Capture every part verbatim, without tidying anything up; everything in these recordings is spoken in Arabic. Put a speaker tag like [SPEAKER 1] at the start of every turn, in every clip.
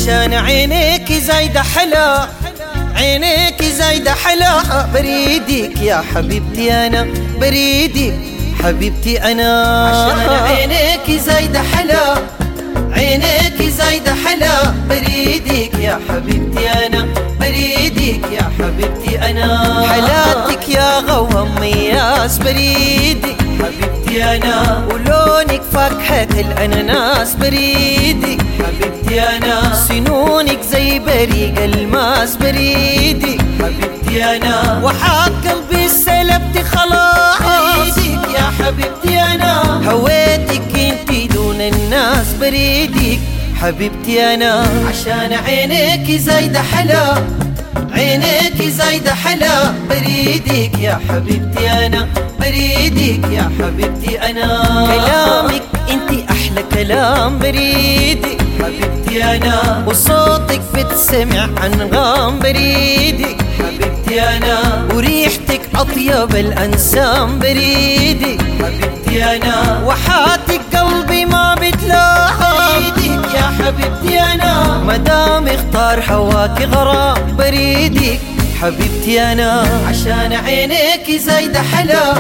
[SPEAKER 1] عشان عينيك زايدة حلا، عينيك زايدة حلا، بريدك يا حبيبتي أنا، بريدك حبيبتي أنا. عشان عينيك زايدة حلا، عينيك زايدة حلا، بريدك يا حبيبتي أنا، بريدك يا حبيبتي أنا. حلاتك يا غوام مياس، بريدك حبيبتي أنا، ولونك فاكهة الأناناس، بريدك حبيبتي أنا. سنونك زي بريق الماس، بريدك حبيبتي أنا. وحاط قلبي استلبتي خلاص، بريدك يا حبيبتي أنا. هويتك انتي دون الناس، بريدك حبيبتي أنا. عشان عينيك زايدة حلا، عينيك زايدة حلا، بريدك يا حبيبتي أنا، بريدك يا حبيبتي أنا. كلامك انتي أحلى كلام، بريدك حبيبتي أنا. وصوتك بتسمع أنغام، بريدك حبيبتي أنا. وريحتك أطيب الأنسام، بريدك حبيبتي أنا. وحاتك قلبي ما بتلاقى، بريدك يا حبيبتي أنا. مدام اختار هواك غرام، بريدك حبيبتي أنا. عشان عينيك زايدة حلا،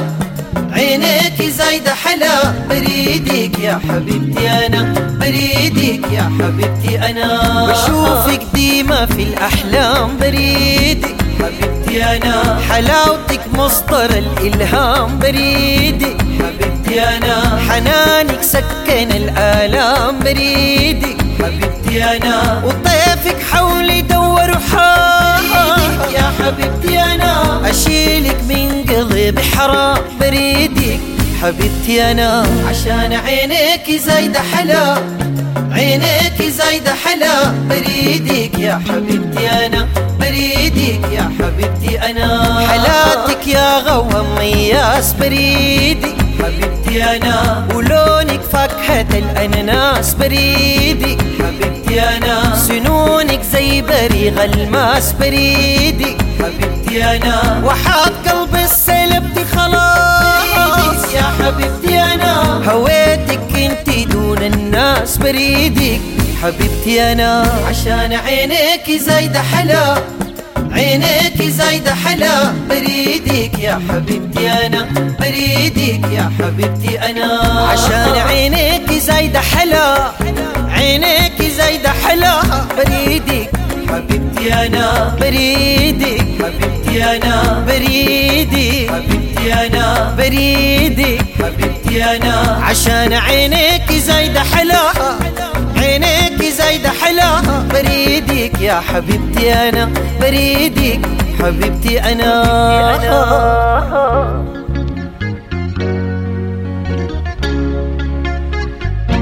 [SPEAKER 1] عينيك زايدة حلا، بريدك يا حبيبتي أنا، بريدك يا حبيبتي أنا. بشوفك ديما في الأحلام، بريدك حبيبتي أنا. حلاوتك مصدر الإلهام، بريدك حبيبتي أنا. حنانك سكن الآلام، بريدك حبيبتي أنا. وطيفك حولي دور وحام، بريدك يا حبيبتي أنا. أشيلك من قلبي حرام، بريدك حبيبتي أنا. عشان عينيك زايدة حلا، عينيك زايدة حلا، بريدك يا حبيبتي أنا، بريدك يا حبيبتي أنا. حلاتك يا غوام مياس، بريدك حبيبتي أنا. ولونك فاكهة الأناناس، بريدك حبيبتي أنا. سنونك زي بريغ الماس، بريدك حبيبتي أنا. وحاط قلبي استلبتي خلاص، بريدك يا حبيبتي أنا. هويتك انتي دون الناس، بريدك حبيبتي أنا. عشان عينيك زايدة حلا، عينيك زايدة حلا، بريدك يا حبيبتي أنا، بريدك يا حبيبتي أنا. عشان عينيك زايدة حلا، عينيك زايدة حلا، بريدك حبيبتي أنا، بريدك حبيبتي أنا، بريدك حبيبتي أنا، بريدك حبيبتي أنا. عشان عينيك زايدة حلا، عينيك زايدة حلا، بريدك يا حبيبتي أنا، بريدك حبيبتي أنا.